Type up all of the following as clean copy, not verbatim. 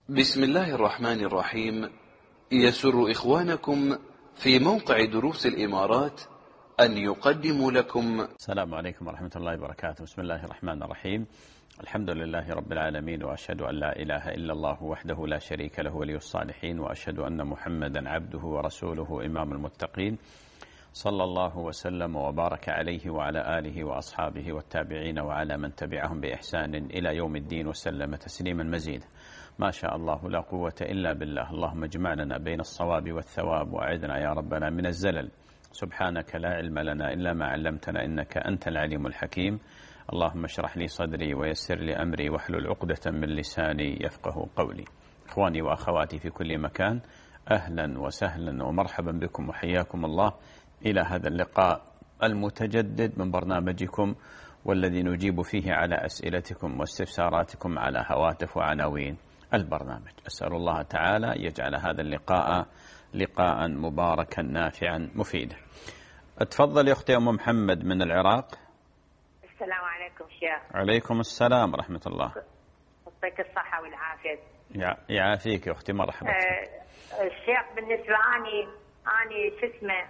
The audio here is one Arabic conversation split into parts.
بسم الله الرحمن الرحيم. يسر إخوانكم في موقع دروس الإمارات أن يقدموا لكم. السلام عليكم ورحمة الله وبركاته. بسم الله الرحمن الرحيم. الحمد لله رب العالمين، وأشهد أن لا إله إلا الله وحده لا شريك له ولي الصالحين، وأشهد أن محمدا عبده ورسوله إمام المتقين، صلى الله وسلم وبارك عليه وعلى آله وأصحابه والتابعين وعلى من تبعهم بإحسان إلى يوم الدين، وسلم تسليما مزيدا. ما شاء الله لا قوة إلا بالله. اللهم اجمعنا بين الصواب والثواب، وأعذنا يا ربنا من الزلل. سبحانك لا علم لنا إلا ما علمتنا، إنك أنت العليم الحكيم. اللهم اشرح لي صدري ويسر لي أمري واحلل عقدة من لساني يفقه قولي. إخواني وأخواتي في كل مكان، أهلا وسهلا ومرحبا بكم وحياكم الله إلى هذا اللقاء المتجدد من برنامجكم، والذي نجيب فيه على أسئلتكم واستفساراتكم على هواتف وعناوين البرنامج. أسأل الله تعالى يجعل هذا اللقاء لقاء مباركا نافعا مفيدا. اتفضل يا أختي أم محمد من العراق. السلام عليكم شيخ. عليكم السلام ورحمة الله. يعطيك الصحة والعافية. يعافيك يا أختي، مرحبا. الشيخ بالنسبة أني شو اسمه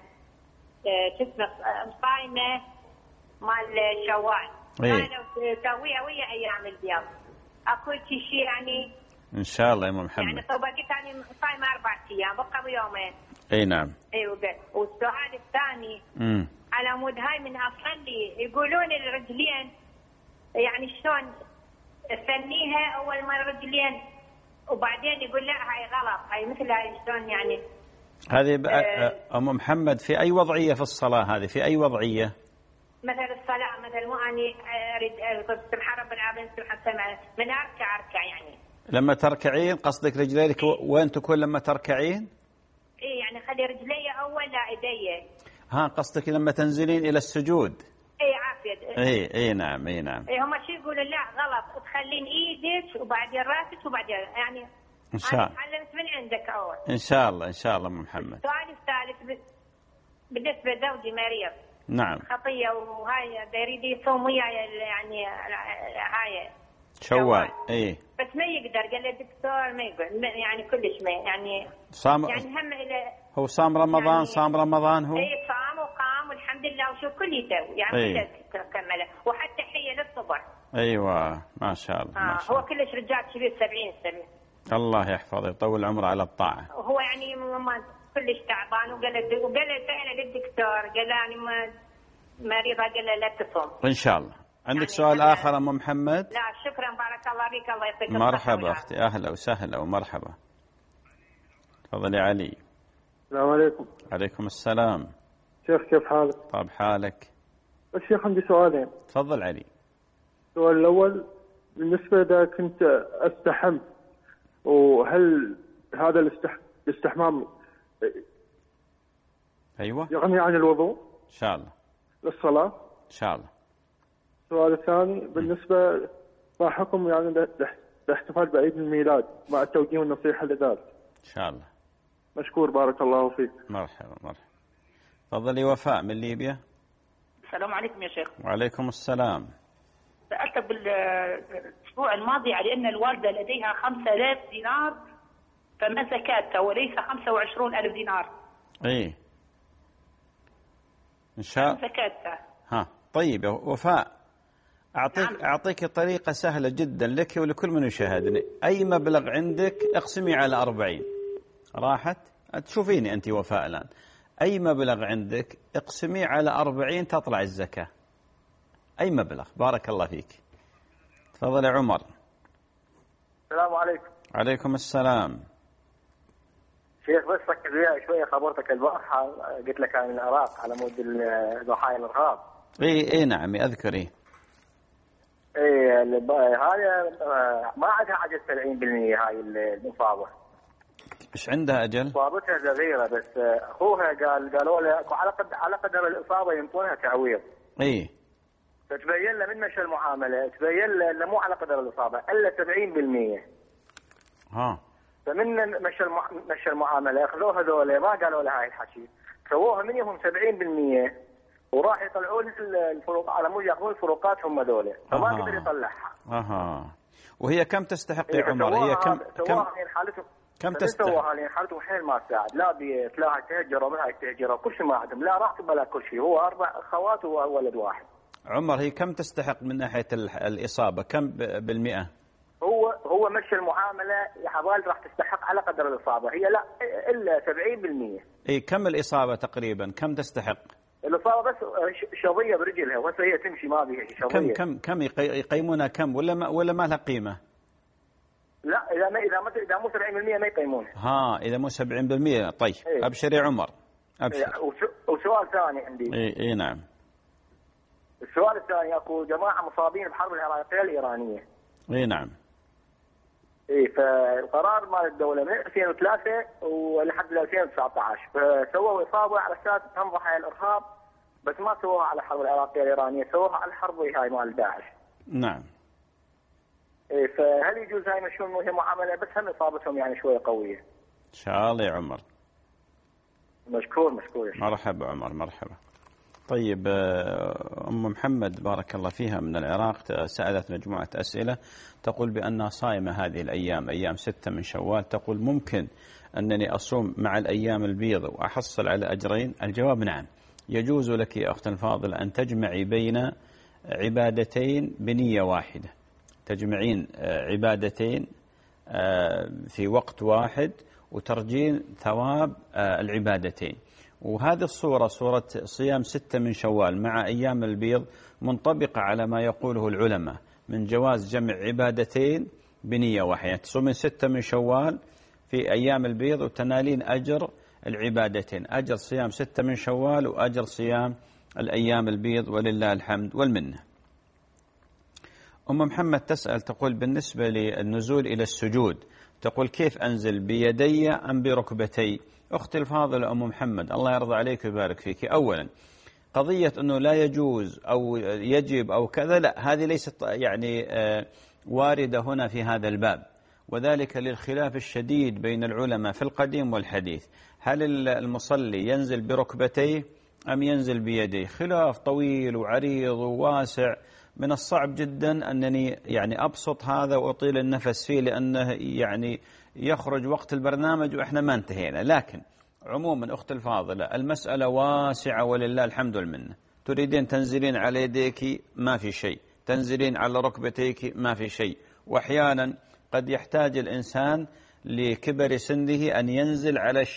صايمة مال شوال. أنا أسويها ويا أيام البيض. أكو شيء يعني إن شاء الله يا أم محمد. يعني طبقت أنا صايمة 4 أيام، بقى بيومين. أي نعم. أيوة. والسؤال الثاني على مود هاي من أصلي يقولون الرجلين يعني شلون تثنيها أول ما الرجلين وبعدين يقول لا هاي غلط، هاي مثل هاي شلون يعني. هذه أم محمد في أي وضعية في الصلاة؟ هذه في أي وضعية؟ مثل الصلاة، مثل مو أني أريد سبحان رب العالمين سبحان من أركع يعني. لما تركعين قصدك رجليك وين تكون لما تركعين؟ إيه يعني خلي رجلي أول لا إيدي. ها قصدك لما تنزلين إلى السجود؟ إيه عافية. إيه نعم. إيه هم شو يقولوا لا غلط، تخلين إيدك وبعدين راسك وبعدين يعني. إن شاء الله. تعلمت من عندك أول. إن شاء الله أم محمد. السؤال الثالث بالنسبة لزوجي مريض. نعم. خطية وهاي يريد يصوم وياي يعني هاي شوال. إيه. بس ما يقدر، قال لي الدكتور ما يقدر يعني كلش ما يعني. صام يعني هم إلى هو صام رمضان يعني صام رمضان هو. إيه صام وقام والحمد لله وشو كل يسوي يعني. إيه. كمله وحتى حية للصبح. أيوة ما شاء الله. ما شاء الله. هو كلش رجال كبير 70 سنة. الله يحفظه يطول عمره على الطاعة. هو يعني كلش تعبان وقال سأل للدكتور قال يعني مريضة قال له لا تصوم. إن شاء الله. عندك يعني سؤال آخر أم محمد؟ لا شكرا بارك الله فيك، الله يعطيك الصحة. مرحبا أختي، أهلا وسهلا ومرحبا. تفضلي علي. السلام عليكم. عليكم السلام. شيخ كيف حالك؟ طيب حالك. الشيخ عندي سؤالين. تفضل علي. السؤال الأول بالنسبة إذا كنت أستحم، وهل هذا الاستحمام أيوة يغني عن الوضوء؟ إن شاء الله. للصلاة؟ إن شاء الله. السؤال الثاني بالنسبة ما حكم يعني الاحتفال بعيد الميلاد مع التوجيه والنصيحة لذلك؟ إن شاء الله. مشكور بارك الله فيك. مرحبا. تفضلي وفاء من ليبيا. السلام عليكم يا شيخ. وعليكم السلام. سألتك بالأسبوع الماضي على أن الوالدة لديها 5000 دينار فما زكاتها وليس 25,000 دينار. إيه إن شاء الله زكاتها. ها طيب يا وفاء، أعطيك طريقة سهلة جدا لك ولكل من يشاهدني. أي مبلغ عندك اقسمي على 40. راحت تشوفيني أنت وفاء الآن. أي مبلغ عندك اقسمي على 40 تطلع الزكاة. أي مبلغ. بارك الله فيك. تفضل يا عمر. السلام عليكم. عليكم السلام. شيخ بس ركز وياي شوية، خبرتك البارحة قلت لك عن العراق على مود ضحايا الإرهاب. إيه نعم أذكر. إيه هاي ما عندها عجز 70% هاي المصابة. إيش عندها أجل؟ إصابتها صغيرة بس أخوها قالوا له على قدر الإصابة ينطونها تعويض. إيه. فتبين له من مشى المعاملة تبين له إنه مو على قدر الإصابة إلا 70%. ها. فمن مشى المعاملة أخذوها ذولا ما قالوا له هاي الحكي، سووها منهم 70% وراح يطلعون الفروق على مود ياخذون الفروقات هم ذولا، فما قدر يطلعها. وهي كم تستحق يا عمر؟ هي كم تستحق؟ سووها لين حالتهم حيل ما تساعد، لا بتلاقي تهجر وما تهجر وكل شيء ما عندهم، لا راتب ولا كل شيء، هو 4 أخوات وولد واحد. عمر هي كم تستحق من ناحية الإصابة؟ كم بالمئة؟ هو مشي المعاملة يا حبايب راح تستحق على قدر الإصابة، هي لا إلا 70%. إيه كم الإصابة تقريبا؟ كم تستحق؟ الإصابة بس شظية برجلها، وهسه هي تمشي ما بيها شظية. كم يقيمونها كم ولا ما لها قيمة؟ لا إذا مو 70% ما يقيمونها. إذا مو 70%. طيب إيه. أبشر يا عمر أبشر. وسؤال ثاني عندي. إيه نعم. السؤال الثاني اكو جماعة مصابين بحرب العراقية الإيرانية. إيه نعم. إيه فالقرار مال الدولة من 2003 ولحد 2019 فسووا إصابة على أساس تنضح على الإرهاب، بس ما سووها على الحرب العراقية الإيرانية، سووها على الحرب هاي مال داعش. نعم. إيه فهل يجوز هاي مشون وهي معاملة بس هم إصابتهم يعني شوية قوية؟ إن شاء الله يا عمر. مشكور يا شيخ. مرحبا عمر مرحبا. طيب أم محمد بارك الله فيها من العراق سألت مجموعة أسئلة، تقول بأنها صائمة هذه الأيام، أيام 6 من شوال، تقول ممكن أنني أصوم مع الأيام البيض وأحصل على أجرين؟ الجواب نعم، يجوز لك يا أختي الفاضلة أن تجمعي بين عبادتين بنية واحدة، تجمعين عبادتين في وقت واحد وترجين ثواب العبادتين. وهذه الصورة صورة صيام 6 من شوال مع أيام البيض منطبقة على ما يقوله العلماء من جواز جمع عبادتين بنية واحدة، تصومين 6 من شوال في أيام البيض وتنالين أجر العبادتين، أجر صيام 6 من شوال وأجر صيام الأيام البيض، ولله الحمد والمنة. أم محمد تسأل تقول بالنسبة للنزول إلى السجود، تقول كيف أنزل بيدي أم بركبتي؟ أختي الفاضلة أم محمد الله يرضى عليك ويبارك فيك، أولا قضية أنه لا يجوز أو يجب أو كذا، لا هذه ليست يعني واردة هنا في هذا الباب، وذلك للخلاف الشديد بين العلماء في القديم والحديث، هل المصلي ينزل بركبتيه أم ينزل بيديه؟ خلاف طويل وعريض وواسع، من الصعب جدا أنني يعني أبسط هذا وأطيل النفس فيه، لأنه يعني يخرج وقت البرنامج وإحنا ما انتهينا. لكن عموما أخت الفاضلة المسألة واسعة ولله الحمد والمنة، تريدين تنزلين على يديك ما في شيء، تنزلين على ركبتيك ما في شيء، وأحيانا قد يحتاج الإنسان لكبر سنه أن ينزل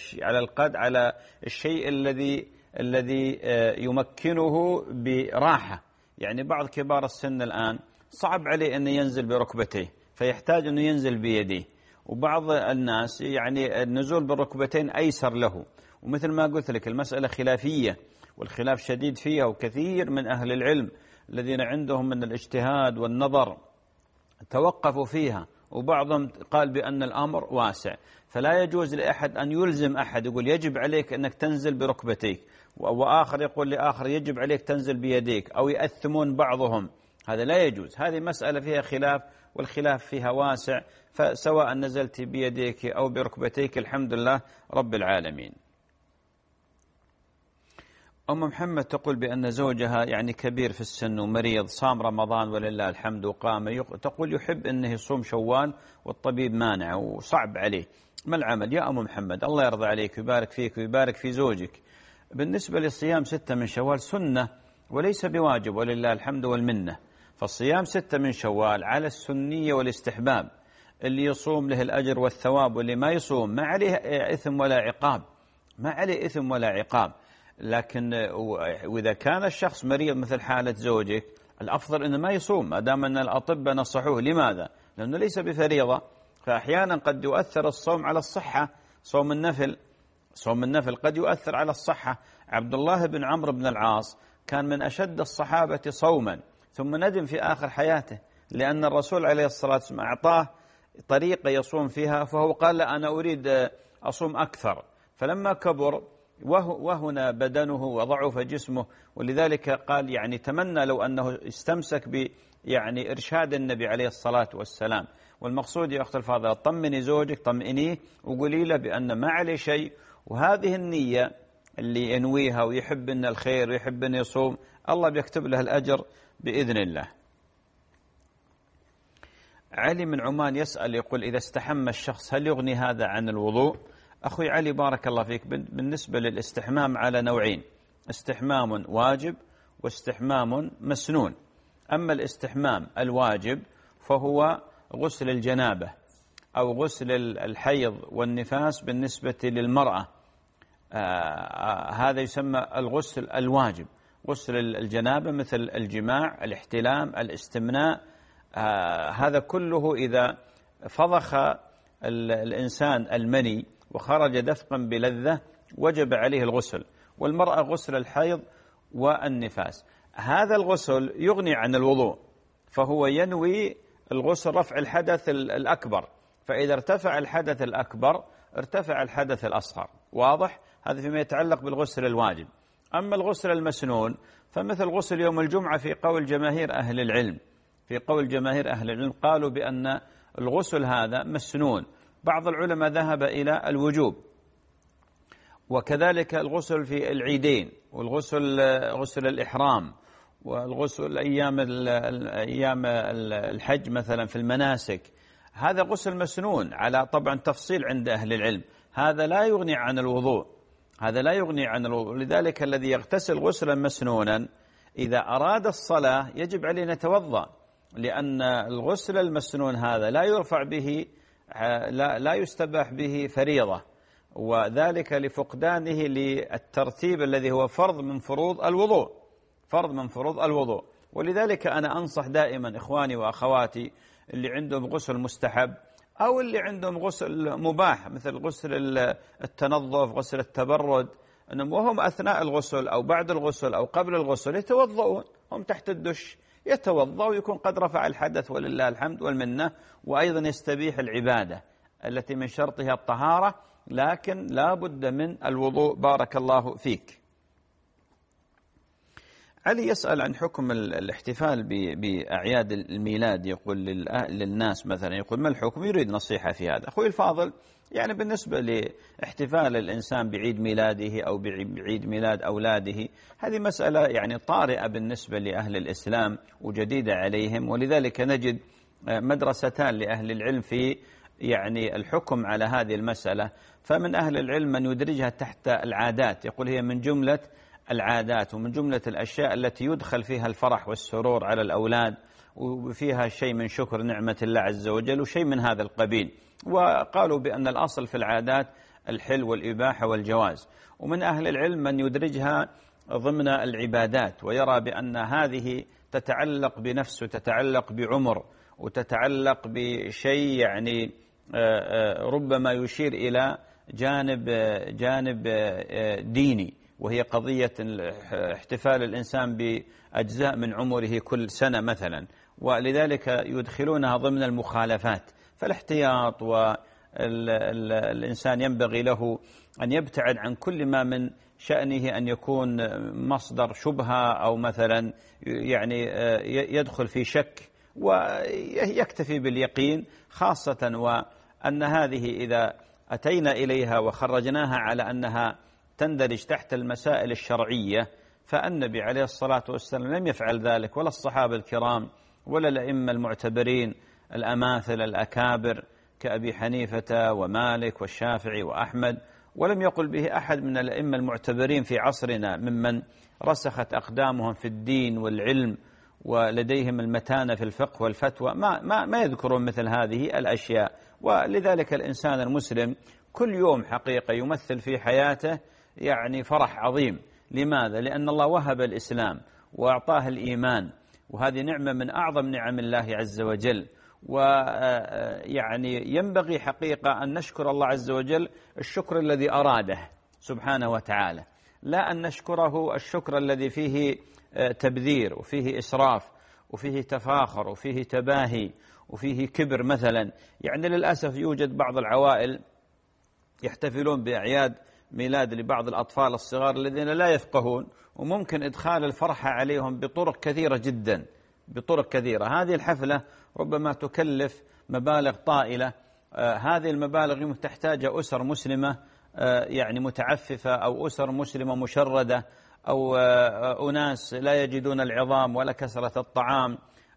على الشيء الذي يمكنه براحة. يعني بعض كبار السن الآن صعب عليه أن ينزل بركبتيه فيحتاج أنه ينزل بيديه، وبعض الناس يعني النزول بالركبتين أيسر له. ومثل ما قلت لك المسألة خلافية والخلاف شديد فيها، وكثير من أهل العلم الذين عندهم من الاجتهاد والنظر توقفوا فيها، وبعضهم قال بأن الأمر واسع، فلا يجوز لأحد أن يلزم أحد يقول يجب عليك أنك تنزل بركبتيك، وآخر يقول لآخر يجب عليك تنزل بيديك، أو يأثمون بعضهم، هذا لا يجوز. هذه مسألة فيها خلاف، والخلاف فيها واسع، فسواء نزلت بيديك أو بركبتيك الحمد لله رب العالمين. أم محمد تقول بأن زوجها يعني كبير في السن ومريض، صام رمضان ولله الحمد وقام، تقول يحب أنه يصوم شوال والطبيب مانع وصعب عليه، ما العمل يا أم محمد؟ الله يرضى عليك ويبارك فيك ويبارك في زوجك. بالنسبة للصيام 6 من شوال سنة وليس بواجب ولله الحمد والمنة، فالصيام 6 من شوال على السنية والاستحباب، اللي يصوم له الأجر والثواب، واللي ما يصوم ما عليه إثم ولا عقاب، ما عليه إثم ولا عقاب. لكن وإذا كان الشخص مريض مثل حالة زوجك الأفضل أنه ما يصوم ما دام أن الأطباء نصحوه. لماذا؟ لأنه ليس بفريضة، فأحيانا قد يؤثر الصوم على الصحة، صوم النفل قد يؤثر على الصحة. عبد الله بن عمرو بن العاص كان من أشد الصحابة صوما، ثم ندم في آخر حياته لأن الرسول عليه الصلاة والسلام أعطاه طريقة يصوم فيها، فهو قال لا أنا أريد أصوم أكثر، فلما كبر وهنا بدنه وضعف جسمه، ولذلك قال يعني تمنى لو أنه استمسك يعني إرشاد النبي عليه الصلاة والسلام. والمقصود يا أخت الفاضلة طمني زوجك، طمئنيه وقولي له بأن ما عليه شيء، وهذه النية اللي ينويها ويحب أن الخير ويحب أن يصوم الله بيكتب له الأجر بإذن الله. علي من عمان يسأل يقول إذا استحم الشخص هل يغني هذا عن الوضوء؟ أخوي علي بارك الله فيك، بالنسبة للاستحمام على نوعين: استحمام واجب واستحمام مسنون. أما الاستحمام الواجب فهو غسل الجنابة أو غسل الحيض والنفاس بالنسبة للمرأة، هذا يسمى الغسل الواجب. غسل الجنابة مثل الجماع، الاحتلام، الاستمناء، هذا كله إذا فضخ الإنسان المني وخرج دفقا بلذة وجب عليه الغسل. والمرأة غسل الحيض والنفاس. هذا الغسل يغني عن الوضوء، فهو ينوي الغسل رفع الحدث الأكبر، فإذا ارتفع الحدث الأكبر ارتفع الحدث الأصغر. واضح؟ هذا فيما يتعلق بالغسل الواجب. أما الغسل المسنون فمثل غسل يوم الجمعة في قول جماهير أهل العلم، قالوا بأن الغسل هذا مسنون. بعض العلماء ذهب إلى الوجوب. وكذلك الغسل في العيدين، والغسل غسل الإحرام، والغسل أيام الحج مثلا في المناسك، هذا غسل مسنون على طبعا تفصيل عند أهل العلم. هذا لا يغني عن الوضوء، لذلك الذي يغتسل غسلا مسنونا إذا أراد الصلاة يجب عليه أن يتوضأ، لأن الغسل المسنون هذا لا يرفع به، لا يستباح به فريضة، وذلك لفقدانه للترتيب الذي هو فرض من فروض الوضوء. ولذلك أنا أنصح دائما إخواني وأخواتي اللي عندهم غسل مستحب أو اللي عندهم غسل مباح مثل غسل التنظف، غسل التبرد، أنهم وهم أثناء الغسل أو بعد الغسل أو قبل الغسل يتوضؤون، هم تحت الدش يتوضأ ويكون قد رفع الحدث ولله الحمد والمنة. وأيضا يستبيح العبادة التي من شرطها الطهارة، لكن لا بد من الوضوء. بارك الله فيك. علي يسأل عن حكم الاحتفال بأعياد الميلاد، يقول للناس مثلا، يقول ما الحكم؟ يريد نصيحة في هذا. أخوي الفاضل، يعني بالنسبة لاحتفال الإنسان بعيد ميلاده أو بعيد ميلاد أولاده، هذه مسألة يعني طارئة بالنسبة لأهل الإسلام وجديدة عليهم، ولذلك نجد مدرستان لأهل العلم في يعني الحكم على هذه المسألة. فمن أهل العلم من يدرجها تحت العادات، يقول هي من جملة العادات ومن جملة الأشياء التي يدخل فيها الفرح والسرور على الأولاد، وفيها شيء من شكر نعمة الله عز وجل وشيء من هذا القبيل. وقالوا بأن الأصل في العادات الحل والإباحة والجواز. ومن أهل العلم من يدرجها ضمن العبادات، ويرى بأن هذه تتعلق بنفس وتتعلق بعمر وتتعلق بشيء يعني ربما يشير إلى جانب ديني، وهي قضية احتفال الإنسان بأجزاء من عمره كل سنة مثلا، ولذلك يدخلونها ضمن المخالفات. فالاحتياط، والإنسان ينبغي له أن يبتعد عن كل ما من شأنه أن يكون مصدر شبهة أو مثلا يعني يدخل في شك، ويكتفي باليقين، خاصة وأن هذه إذا أتينا إليها وخرجناها على أنها تندرج تحت المسائل الشرعية، فالنبي عليه الصلاة والسلام لم يفعل ذلك، ولا الصحابة الكرام، ولا الأئمة المعتبرين الأماثل الأكابر كأبي حنيفة ومالك والشافعي وأحمد، ولم يقل به أحد من الأئمة المعتبرين في عصرنا ممن رسخت أقدامهم في الدين والعلم ولديهم المتانة في الفقه والفتوى، ما يذكرون مثل هذه الأشياء. ولذلك الإنسان المسلم كل يوم حقيقة يمثل في حياته يعني فرح عظيم. لماذا؟ لأن الله وهب الإسلام وأعطاه الإيمان، وهذه نعمة من أعظم نعم الله عز وجل. ويعني ينبغي حقيقة أن نشكر الله عز وجل الشكر الذي أراده سبحانه وتعالى، لا أن نشكره الشكر الذي فيه تبذير وفيه إسراف وفيه تفاخر وفيه تباهي وفيه كبر مثلا. يعني للأسف يوجد بعض العوائل يحتفلون بأعياد ميلاد لبعض الأطفال الصغار الذين لا يفقهون، وممكن إدخال الفرحة عليهم بطرق كثيرة جدا، بطرق كثيرة. هذه الحفلة ربما تكلف مبالغ طائلة، هذه المبالغ تحتاج أسر مسلمة يعني متعففة، أو أسر مسلمة مشردة، أو أناس لا يجدون العظام ولا كثرة الطعام،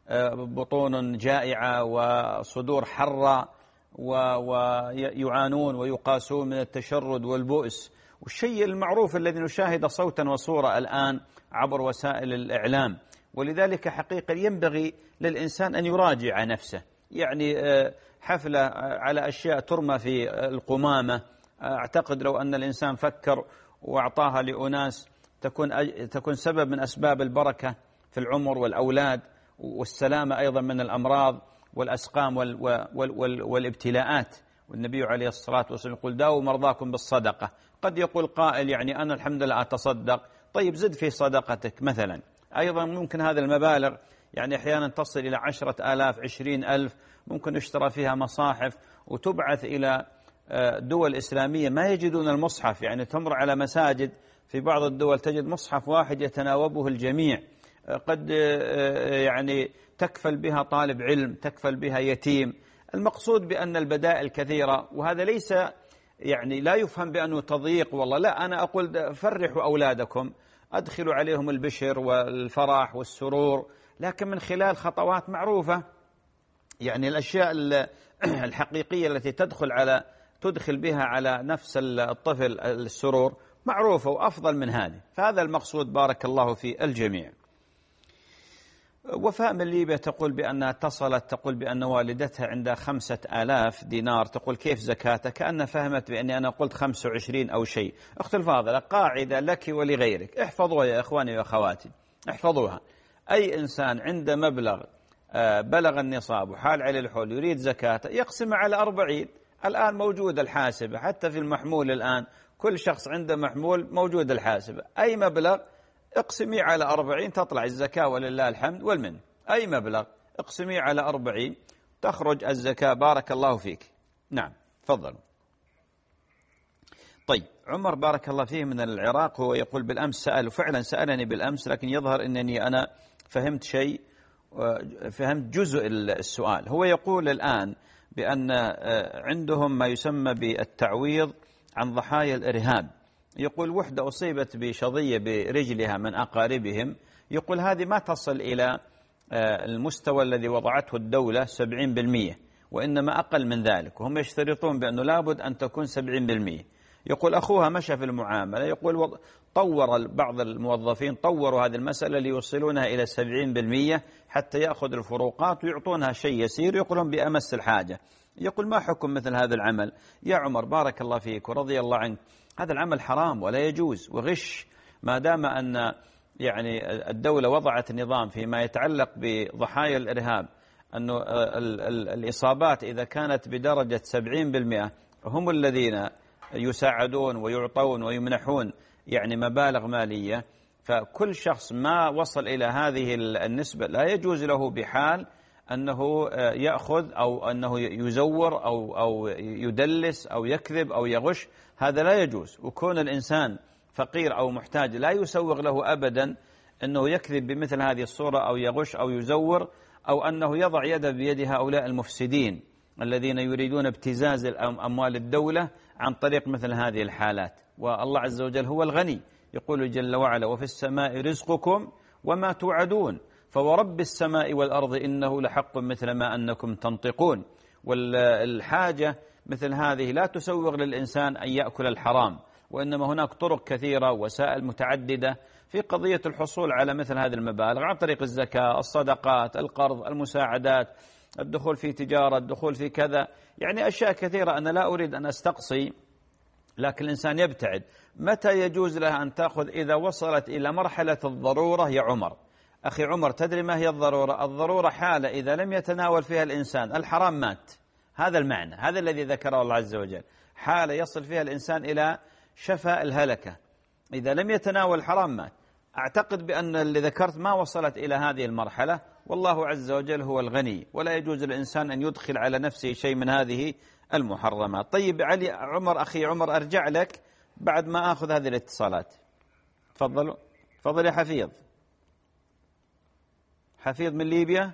بطون جائعة وصدور حرة ويعانون ويقاسون من التشرد والبؤس، والشيء المعروف الذي نشاهد صوتا وصورة الآن عبر وسائل الإعلام. ولذلك حقيقة ينبغي للإنسان أن يراجع نفسه، يعني حفلة على أشياء ترمى في القمامة، أعتقد لو أن الإنسان فكر وأعطاها لأناس تكون سبب من أسباب البركة في العمر والأولاد والسلامة أيضا من الأمراض والأسقام والابتلاءات. والنبي عليه الصلاة والسلام يقول داووا مرضاكم بالصدقة. قد يقول قائل يعني أنا الحمد لله أتصدق، طيب زد في صدقتك مثلا. أيضا ممكن هذا المبالغ يعني أحيانا تصل إلى 10,000 20,000، ممكن يشترى فيها مصاحف وتبعث إلى دول إسلامية ما يجدون المصحف، يعني تمر على مساجد في بعض الدول تجد مصحف واحد يتناوبه الجميع، قد يعني تكفل بها طالب علم، تكفل بها يتيم. المقصود بأن البدائل كثيرة، وهذا ليس يعني لا يفهم بأنه تضييق، والله لا، أنا أقول فرحوا أولادكم، أدخلوا عليهم البشر والفرح والسرور، لكن من خلال خطوات معروفة. يعني الأشياء الحقيقية التي تدخل بها على نفس الطفل السرور معروفة وأفضل من هذه. فهذا المقصود بارك الله في الجميع. وفاء من ليبيا تقول بأنها اتصلت، تقول بأن والدتها عندها 5,000 دينار، تقول كيف زكاتها؟ كأنها فهمت بأني أنا قلت 25 أو شيء. أختي الفاضلة، قاعدة لك ولغيرك، احفظوها يا إخواني وأخواتي، احفظوها. أي إنسان عنده مبلغ بلغ النصاب وحال عليه الحول يريد زكاته يقسم على 40. الآن موجود الحاسبة حتى في المحمول، الآن كل شخص عنده محمول موجود الحاسبة، أي مبلغ اقسمي على 40 تطلع الزكاة ولله الحمد والمن. أي مبلغ اقسمي على 40 تخرج الزكاة. بارك الله فيك. نعم تفضلوا. طيب عمر بارك الله فيه من العراق، هو يقول بالأمس سأل، وفعلا سألني بالأمس، لكن يظهر أنني أنا فهمت شيء، فهمت جزء السؤال. هو يقول الآن بأن عندهم ما يسمى بالتعويض عن ضحايا الإرهاب. يقول وحدة أصيبت بشظية برجلها من أقاربهم، يقول هذه ما تصل إلى المستوى الذي وضعته الدولة 70%، وإنما أقل من ذلك، وهم يشترطون بأنه لابد أن تكون 70%. يقول أخوها مشى في المعاملة، يقول طور بعض الموظفين طوروا هذه المسألة ليوصلونها إلى 70% حتى يأخذ الفروقات ويعطونها شيء يسير، يقولون بأمس الحاجة. يقول ما حكم مثل هذا العمل يا عمر بارك الله فيك ورضي الله عنك؟ هذا العمل حرام ولا يجوز وغش، ما دام أن يعني الدولة وضعت نظام فيما يتعلق بضحايا الإرهاب أنه الإصابات إذا كانت بدرجة 70% هم الذين يساعدون ويعطون ويمنحون يعني مبالغ مالية، فكل شخص ما وصل إلى هذه النسبة لا يجوز له بحال أنه يأخذ أو أنه يزور أو يدلس أو يكذب أو يغش، هذا لا يجوز. وكون الإنسان فقير أو محتاج لا يسوغ له أبدا أنه يكذب بمثل هذه الصورة أو يغش أو يزور، أو أنه يضع يده بيد هؤلاء المفسدين الذين يريدون ابتزاز أموال الدولة عن طريق مثل هذه الحالات. والله عز وجل هو الغني، يقول جل وعلا وفي السماء رزقكم وما توعدون فورب السماء والأرض إنه لحق مثل ما أنكم تنطقون. والحاجة مثل هذه لا تسوغ للإنسان أن يأكل الحرام، وإنما هناك طرق كثيرة وسائل متعددة في قضية الحصول على مثل هذه المبالغ عن طريق الزكاة، الصدقات، القرض، المساعدات، الدخول في تجارة، الدخول في كذا، يعني أشياء كثيرة أنا لا أريد أن أستقصي، لكن الإنسان يبتعد. متى يجوز له أن تأخذ؟ إذا وصلت إلى مرحلة الضرورة يا عمر. أخي عمر تدري ما هي الضرورة؟ الضرورة حالة إذا لم يتناول فيها الإنسان الحرام مات، هذا المعنى، هذا الذي ذكره الله عز وجل، حالة يصل فيها الإنسان إلى شفاء الهلكة، إذا لم يتناول الحرام مات. أعتقد بأن اللي ذكرت ما وصلت إلى هذه المرحلة، والله عز وجل هو الغني ولا يجوز للإنسان أن يدخل على نفسه شيء من هذه المحرمات. طيب علي عمر أخي عمر أرجع لك بعد ما أخذ هذه الاتصالات. تفضلوا. تفضل يا حفيظ. حفيظ من ليبيا.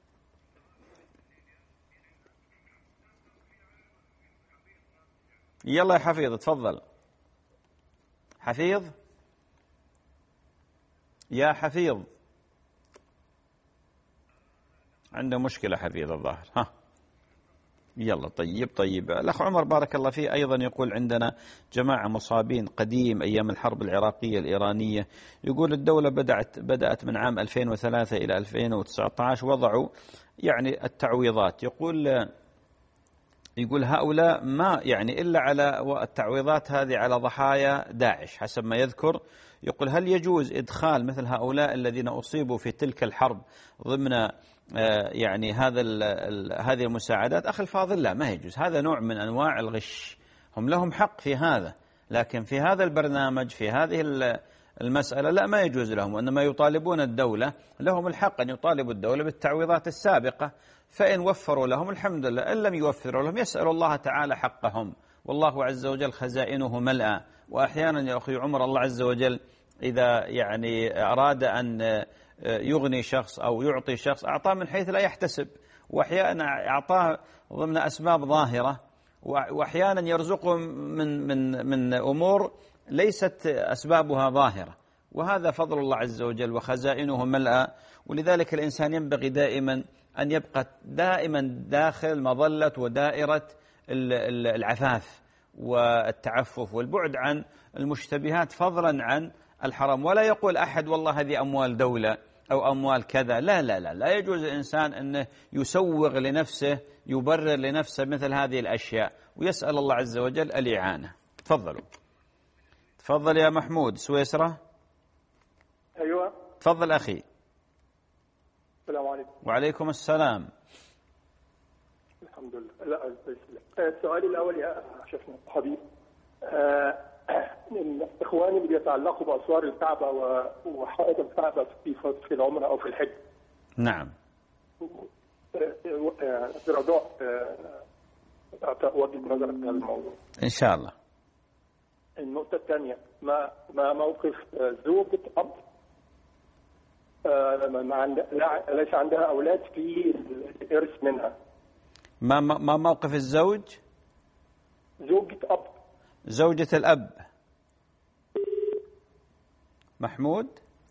يلا يا حفيظ تفضل. حفيظ يا حفيظ. عنده مشكلة حفيظ الظاهر. ها يلا طيب. الأخ عمر بارك الله فيه أيضا يقول عندنا جماعة مصابين قديم أيام الحرب العراقية الإيرانية. يقول الدولة بدأت من عام 2003 إلى 2019 وضعوا يعني التعويضات. يقول هؤلاء ما يعني إلا على التعويضات هذه على ضحايا داعش حسب ما يذكر. يقول هل يجوز إدخال مثل هؤلاء الذين أصيبوا في تلك الحرب ضمن يعني هذه المساعدات؟ أخي الفاضل لا، ما يجوز، هذا نوع من أنواع الغش، هم لهم حق في هذا، لكن في هذا البرنامج في هذه المسألة لا، ما يجوز لهم، وإنما يطالبون الدولة، لهم الحق أن يطالبوا الدولة بالتعويضات السابقة، فإن وفروا لهم الحمد لله، إن لم يوفروا لهم يسأل الله تعالى حقهم، والله عز وجل خزائنه ملأى. وأحيانا يا أخي عمر الله عز وجل إذا يعني أراد أن يغني شخص أو يعطي شخص أعطاه من حيث لا يحتسب، وأحيانا أعطاه ضمن أسباب ظاهرة، وأحيانا يرزقه من أمور ليست أسبابها ظاهرة، وهذا فضل الله عز وجل وخزائنه ملأى. ولذلك الإنسان ينبغي دائما أن يبقى دائما داخل مظلة ودائرة العفاف والتعفف والبعد عن المشتبهات فضلا عن الحرام. ولا يقول أحد والله هذه أموال دولة أو أموال كذا، لا لا لا، لا يجوز الإنسان أنه يسوغ لنفسه يبرر لنفسه مثل هذه الأشياء، ويسأل الله عز وجل الإعانة. تفضلوا. تفضل يا محمود سويسرة. أيوة تفضل أخي. السلام عليكم. وعليكم السلام. الحمد لله. لا السؤال الأول يا شيخنا حبيب، إخواني اللي بيتعلقوا بأسوار الكعبة وحائط الكعبة في العمرة أو في الحج. نعم. برجاء أوجه نظرك على الموضوع. إن شاء الله. النقطة الثانية، ما موقف زوجة أب ليس عندها أولاد في الإرث منها؟ ما موقف الزوج؟ زوجة أب. زوجة الأب. محمود؟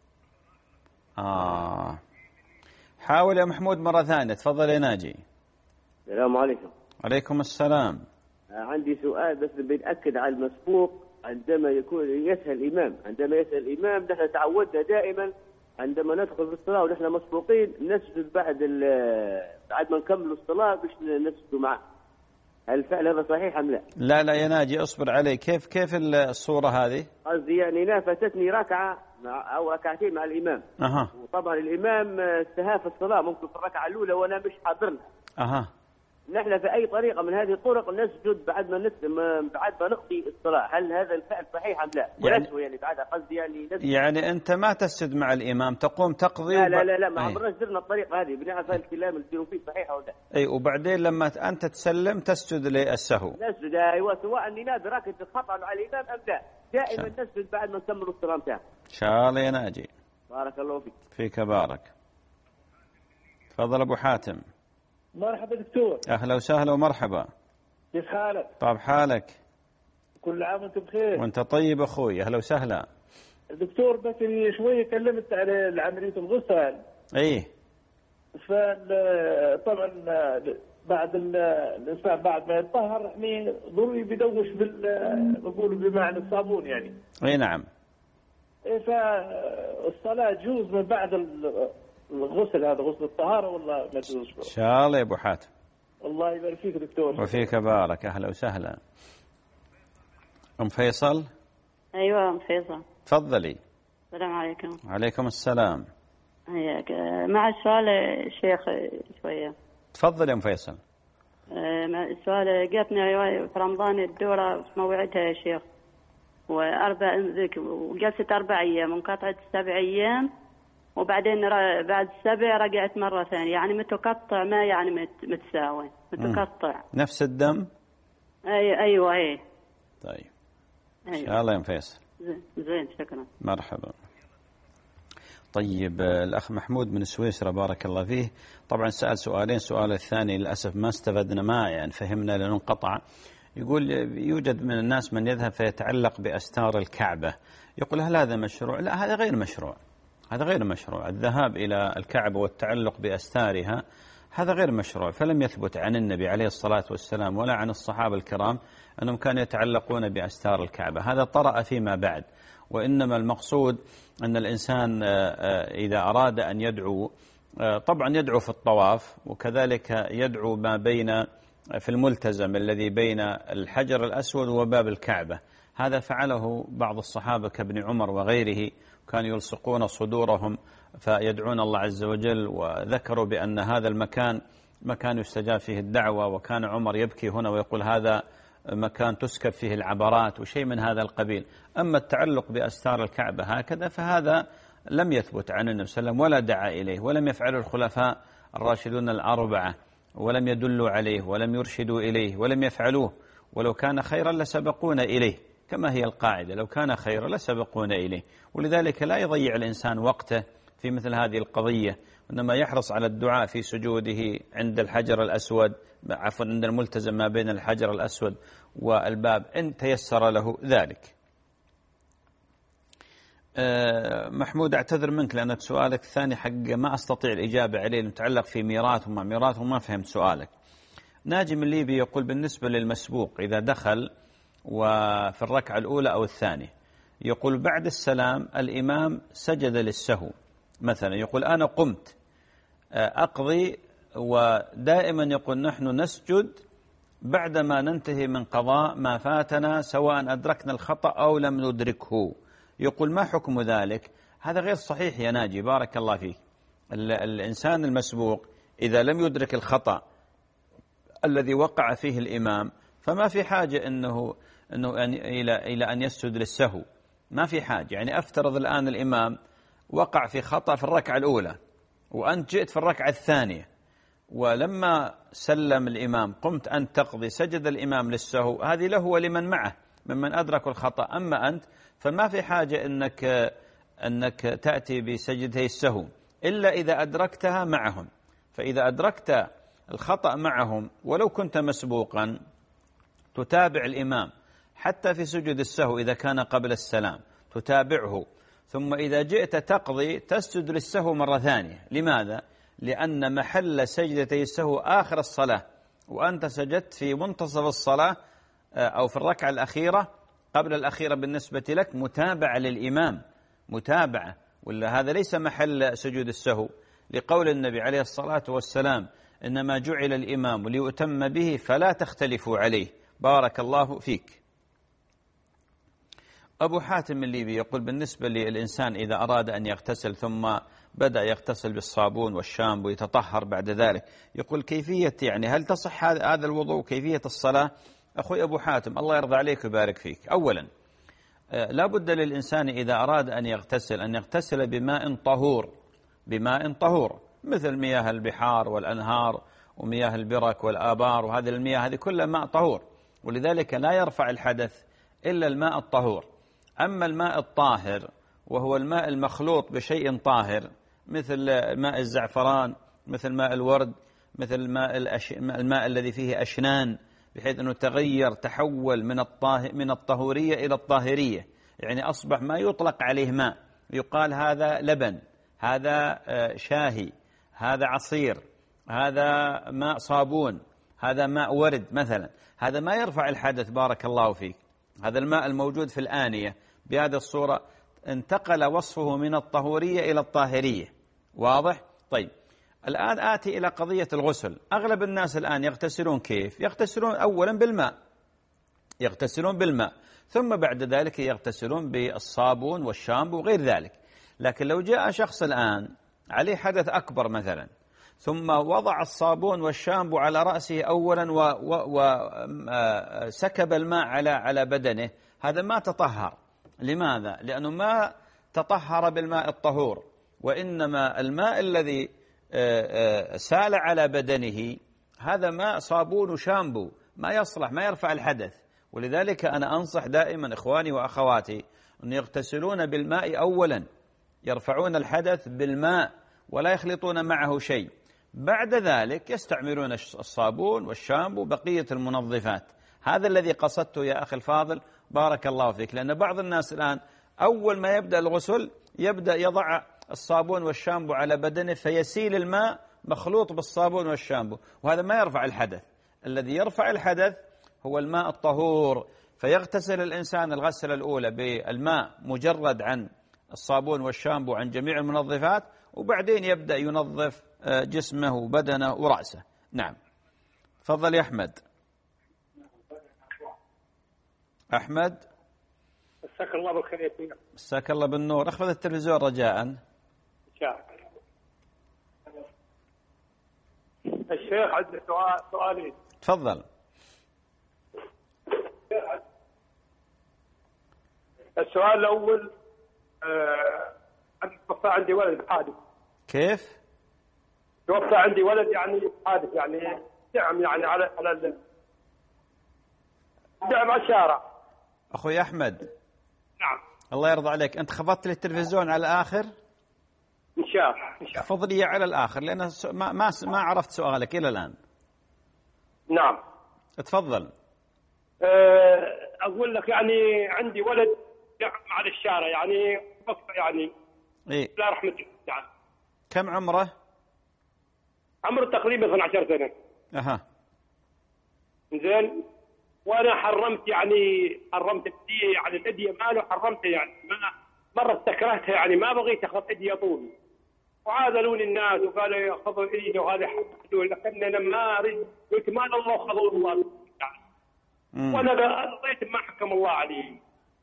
حاول يا محمود مرة ثانية. تفضل يا ناجي. السلام عليكم. عليكم السلام. عندي سؤال بس بنأكد على المسبوق. عندما يسهل الإمام نحن تعودنا دائما عندما ندخل في الصلاة ونحن مسبوقين نسجد بعد ما نكمل الصلاة باش نسجد معه. هل فعلا هذا صحيح أم لا؟ لا يا ناجي اصبر علي. كيف الصورة هذه؟ قصدي يعني لا فاتتني ركعة أو ركعتين مع الإمام. وطبعا الإمام استهاف الصلاة ممكن في الركعة الأولى وأنا مش حاضرها. نحن في أي طريقة من هذه الطرق نسجد بعد ما نقضي الصلاة، هل هذا الفعل صحيح أم لا؟ يعني بعد قصدي يعني أنت ما تسجد مع الإمام، تقوم تقضي. لا ما عمرنا درنا الطريقة هذه، بنعرف الكلام اللي يصيروا فيه صحيح أو لا. أي وبعدين لما أنت تسلم تسجد للسهو. نسجد أيوة، سواء أني نادرك أنت خطأ مع الإمام أم لا، دائما نسجد بعد ما نكمل الصلاة بتاعنا. إن شاء الله يا ناجي. بارك الله فيك. فيك بارك. تفضل أبو حاتم. مرحبا دكتور. أهلا وسهلا ومرحبا. كيف حالك؟ طيب حالك؟ كل عام وانت بخير. وانت طيب أخوي. أهلا وسهلا. دكتور بس شوية كلمت على عملية الغسل. إيه. طبعا بعد الإنسان بعد ما يتطهر يعني ضروري بيدوش بقولوا بمعنى الصابون يعني. إيه نعم. فالصلاة تجوز من بعد الغسل، هذا غسل الطهارة ولا ما تجوز؟ إن شاء الله يا أبو حاتم. الله يبارك فيك دكتور. وفيك بارك. أهلا وسهلا. أم فيصل. أيوة أم فيصل. تفضلي. السلام عليكم. عليكم السلام. حياك. مع السؤال شيخ شوية. تفضل يا أم فيصل. السؤال جاتنا في رمضان الدورة في موعدها يا شيخ، وجلست 4 أيام وانقطعت 7 أيام، وبعدين بعد 7 رجعت مرة ثانية، يعني متقطع ما يعني متساوي متقطع. نفس الدم؟ أيوة. طيب. إن شاء الله يا أم فيصل. زين شكرا. مرحبا. طيب الأخ محمود من سويسرا بارك الله فيه طبعا سأل سؤالين. السؤال الثاني للأسف ما استفدنا ما يعني فهمنا لأنه انقطع. يقول يوجد من الناس من يذهب فيتعلق بأستار الكعبة، يقول هل هذا مشروع؟ لا هذا غير مشروع، هذا غير مشروع. الذهاب إلى الكعبة والتعلق بأستارها هذا غير مشروع، فلم يثبت عن النبي عليه الصلاة والسلام ولا عن الصحابة الكرام أنهم كانوا يتعلقون بأستار الكعبة. هذا طرأ فيما بعد، وإنما المقصود أن الإنسان إذا أراد أن يدعو طبعا يدعو في الطواف، وكذلك يدعو ما بين في الملتزم الذي بين الحجر الأسود وباب الكعبة. هذا فعله بعض الصحابة كابن عمر وغيره، كانوا يلصقون صدورهم فيدعون الله عز وجل، وذكروا بأن هذا المكان مكان يستجاب فيه الدعوة، وكان عمر يبكي هنا ويقول هذا مكان تسكب فيه العبرات وشيء من هذا القبيل. أما التعلق بأستار الكعبة هكذا فهذا لم يثبت عن النبي صلى الله عليه وسلم ولا دعا إليه، ولم يفعله الخلفاء الراشدون الأربعة، ولم يدلوا عليه ولم يرشدوا إليه ولم يفعلوه. ولو كان خيرا لسبقونا إليه، كما هي القاعدة، لو كان خيرا لسبقونا إليه. ولذلك لا يضيع الإنسان وقته في مثل هذه القضية، إنما يحرص على الدعاء في سجوده عند الحجر الأسود، عفوا عند الملتزم ما بين الحجر الأسود والباب إن تيسر له ذلك. محمود أعتذر منك لأنك سؤالك الثاني حق ما أستطيع الإجابة عليه، متعلق في ميراث وما ميراث وما فهمت سؤالك. ناجي من ليبي يقول بالنسبة للمسبوق إذا دخل وفي الركعة الأولى أو الثانية يقول بعد السلام الإمام سجد للسهو مثلا، يقول أنا قمت أقضي، ودائما يقول نحن نسجد بعدما ننتهي من قضاء ما فاتنا سواء أدركنا الخطأ أو لم ندركه. يقول ما حكم ذلك؟ هذا غير صحيح يا ناجي، بارك الله فيك. الإنسان المسبوق إذا لم يدرك الخطأ الذي وقع فيه الإمام فما في حاجة إنه إلى أن يسجد للسهو، ما في حاجة. يعني أفترض الآن الإمام وقع في خطأ في الركعة الأولى وأنت جئت في الركعة الثانية، ولما سلم الإمام قمت أن تقضي، سجد الإمام للسهو، هذه له ولمن معه ممن أدركوا الخطأ. أما أنت فما في حاجة أنك تأتي بسجدتي السهو إلا إذا أدركتها معهم. فإذا أدركت الخطأ معهم ولو كنت مسبوقا تتابع الإمام حتى في سجود السهو إذا كان قبل السلام تتابعه، ثم إذا جئت تقضي تسجد للسهو مرة ثانية. لماذا؟ لأن محل سجدتي السهو آخر الصلاة، وأنت سجدت في منتصف الصلاة أو في الركعة الأخيرة قبل الأخيرة بالنسبة لك، متابعة للإمام، متابعة، ولا هذا ليس محل سجود السهو، لقول النبي عليه الصلاة والسلام إنما جعل الإمام ليؤتم به فلا تختلفوا عليه. بارك الله فيك. أبو حاتم الليبي يقول بالنسبة للإنسان إذا أراد أن يغتسل ثم بدأ يغتسل بالصابون والشامبو ويتطهر بعد ذلك، يقول كيفية يعني هل تصح هذا الوضوء، كيفية الصلاة؟ أخوي أبو حاتم الله يرضى عليك ويبارك فيك، أولا لا بد للإنسان إذا أراد أن يغتسل بماء طهور، بماء طهور مثل مياه البحار والأنهار ومياه البرك والآبار، وهذه المياه هذه كلها ماء طهور، ولذلك لا يرفع الحدث إلا الماء الطهور. أما الماء الطاهر وهو الماء المخلوط بشيء طاهر مثل ماء الزعفران، مثل ماء الورد، مثل الماء الذي فيه أشنان بحيث أنه تحول من الطهورية إلى الطاهرية، يعني أصبح ما يطلق عليه ماء، يقال هذا لبن، هذا شاهي، هذا عصير، هذا ماء صابون، هذا ماء ورد مثلا، هذا ما يرفع الحدث. بارك الله فيك. هذا الماء الموجود في الآنية بهذه الصورة انتقل وصفه من الطهورية إلى الطاهرية. واضح؟ طيب الآن آتي إلى قضية الغسل. أغلب الناس الآن يغتسلون كيف؟ يغتسلون أولا بالماء، يغتسلون بالماء، ثم بعد ذلك يغتسلون بالصابون والشامبو وغير ذلك. لكن لو جاء شخص الآن عليه حدث أكبر مثلا ثم وضع الصابون والشامبو على رأسه أولا وسكب الماء على بدنه، هذا ما تطهر. لماذا؟ لأنه ما تطهر بالماء الطهور، وإنما الماء الذي سال على بدنه هذا ماء صابون وشامبو، ما يصلح، ما يرفع الحدث. ولذلك أنا أنصح دائما إخواني وأخواتي أن يغتسلون بالماء أولا، يرفعون الحدث بالماء ولا يخلطون معه شيء. بعد ذلك يستعملون الصابون والشامبو بقية المنظفات. هذا الذي قصدته يا أخي الفاضل، بارك الله فيك. لأن بعض الناس الآن أول ما يبدأ الغسل يبدأ يضع الصابون والشامبو على بدنه فيسيل الماء مخلوط بالصابون والشامبو، وهذا ما يرفع الحدث. الذي يرفع الحدث هو الماء الطهور، فيغتسل الإنسان الغسلة الأولى بالماء مجرد عن الصابون والشامبو عن جميع المنظفات، وبعدين يبدأ ينظف جسمه وبدنه ورأسه. نعم. تفضل يا أحمد. أحمد. مساك الله بالخير. مساك الله بالنور. اخفض التلفزيون رجاء. الشيخ عندي سؤالين. تفضل. السؤال الأول، توفى عندي ولد حادث. كيف؟ توفى عندي ولد يعني حادث، يعني دعم يعني على دعم على الشارع. أخوي أحمد. نعم. الله يرضى عليك، أنت خفضت لي التلفزيون على الآخر؟ إن شاء الله. خفض لي على الآخر لأن ما عرفت سؤالك إلى الآن. نعم. تفضل. أقول لك يعني عندي ولد دعم على الشارع، يعني يعني إيه؟ لا رحمة الله تعالى. كم عمره؟ عمره تقريبا 12 سنة. أها. زين. وانا حرمت بدي يعني الاديه ماله، حرمتها يعني مره استكرهتها، يعني ما بغيت اخذ اديه طول، وعاذلوني الناس وقالوا ياخذوا ايده وهذا حلول، لكن انا ما اريد، قلت مال الله خذوا الله يعني. وانا رضيت ما حكم الله علي.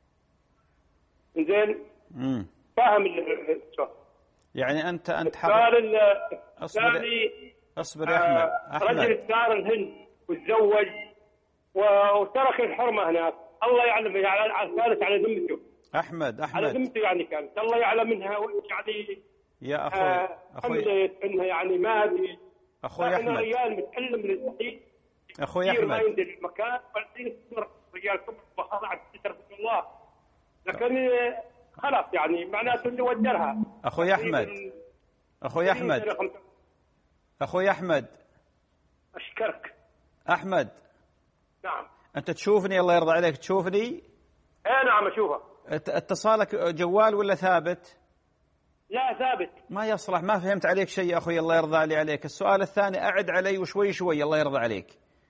زين. فاهم السؤال؟ يعني انت السؤال الثاني. اصبر يا احمد. رجل سار الهند وتزوج وترك الحرمه هناك، الله يعلم كانت على ذمته. احمد على ذمته يعني كانت، الله يعلم منها يعني يا اخوي انها يعني ما ادري. اخوي احمد. انا رجال متعلم للصحيح. اخوي احمد. ما يندل المكان، والحين رجال كبر وخضعت ستر الله، لكن خلاص يعني معناته اللي وجرها. اخوي احمد. اخوي احمد. اخوي احمد. اشكرك. احمد. نعم. أنت تشوفني؟ الله يرضى عليك تشوفني؟ إيه نعم أشوفه. اتصالك جوال ولا ثابت؟ لا ثابت. ما يصلح، ما فهمت عليك شيء يا أخوي، الله يرضى عليك. السؤال الثاني أعد علي وشوي شوي، الله يرضى عليك.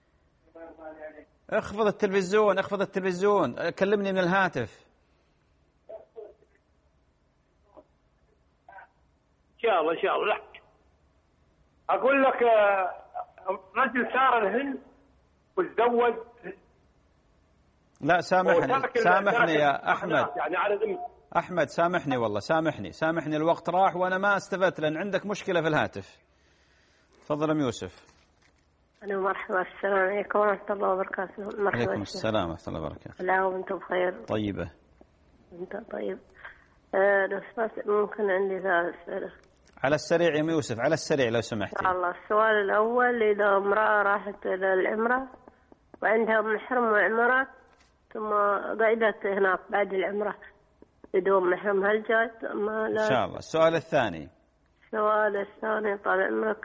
اخفض التلفزيون، اخفض التلفزيون، كلمني من الهاتف. إن شاء الله إن شاء الله. لا أقول لك رجل سار الهند وتزوج. لا سامحني يا أحمد. يعني على ذمة أحمد سامحني والله، سامحني الوقت راح وأنا ما استفدت لأن عندك مشكلة في الهاتف. تفضل أم يوسف. ألو مرحبا، السلام عليكم ورحمة الله وبركاته. مرحبا. عليكم السلام ورحمة الله وبركاته. لا وأنتم بخير. طيبة. أنت طيب. لو سمحت ممكن عندي 3 أسئلة. على السريع يا أم يوسف، على السريع لو سمحتي. الله. السؤال الأول، إذا امرأة راحت إلى العمرة وعندها محرم وعمرة ثم قعدت هناك بعد العمرة بدون محرم، هل جاز ما لا؟ إن شاء الله. السؤال الثاني. السؤال الثاني، طال عمرك،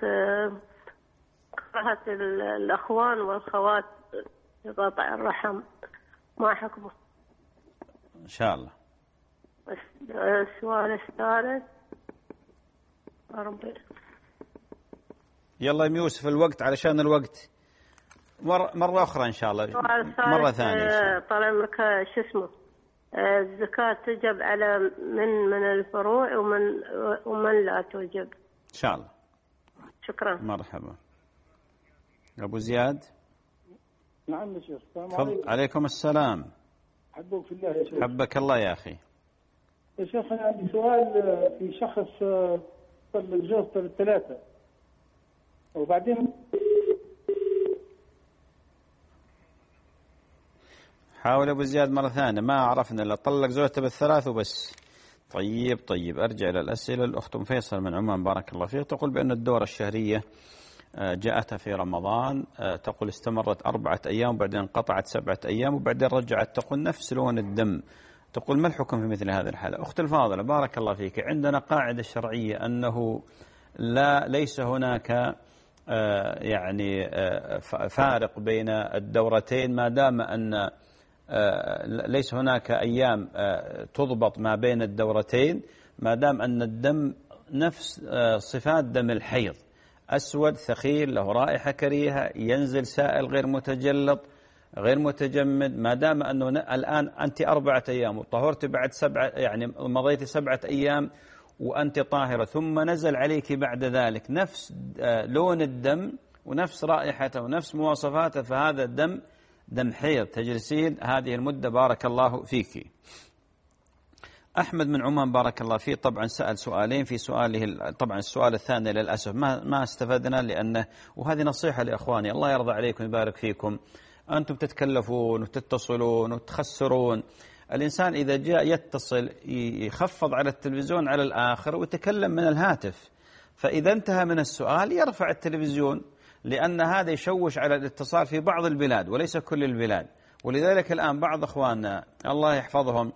كرهت الأخوان والخوات لقطع الرحم، ما حكمه؟ إن شاء الله. السؤال الثالث، ربي يلا يا يوسف الوقت، علشان الوقت مرة أخرى إن شاء الله، مرة ثانية. طال عمرك، شو اسمه، الزكاة تجب على من الفروع ومن لا توجب؟ إن شاء الله. شكرا. مرحبا. أبو زياد. نعم يا شيخ. السلام عليكم. عليكم السلام. حبك في الله يا شيخ. حبك الله يا أخي. يا شيخ أنا عندي سؤال في شخص طلق زوجته ال3 وبعدين حاول أبو زياد مرة ثانية، ما عرفنا إلا طلق زوجته بال3 وبس. طيب أرجع إلى الأسئلة. الأخت أم فيصل من عمان بارك الله فيك تقول بأن الدورة الشهرية جاءتها في رمضان، تقول استمرت 4 أيام وبعدين انقطعت 7 أيام وبعدين رجعت، تقول نفس لون الدم. تقول ما الحكم في مثل هذه الحالة؟ أخت الفاضلة بارك الله فيك، عندنا قاعدة شرعية أنه ليس هناك يعني فارق بين الدورتين، ما دام أن ليس هناك أيام تضبط ما بين الدورتين، ما دام أن الدم نفس صفات دم الحيض، أسود ثخيل له رائحة كريهة، ينزل سائل غير متجلط غير متجمد. ما دام أنه الآن أنت 4 أيام وطهرت بعد 7، يعني مضيت 7 أيام وأنت طاهرة، ثم نزل عليك بعد ذلك نفس لون الدم ونفس رائحته ونفس مواصفاته، فهذا الدم دم حيض، تجلسين هذه المدة. بارك الله فيك. أحمد من عمان بارك الله فيه طبعا سأل سؤالين، في سؤاله طبعا السؤال الثاني للأسف ما استفدنا، لأنه وهذه نصيحة لإخواني الله يرضى عليكم ويبارك فيكم، أنتم تتكلفون وتتصلون وتخسرون. الإنسان إذا جاء يتصل يخفض على التلفزيون على الآخر ويتكلم من الهاتف، فإذا انتهى من السؤال يرفع التلفزيون، لأن هذا يشوش على الاتصال في بعض البلاد وليس كل البلاد. ولذلك الآن بعض إخواننا الله يحفظهم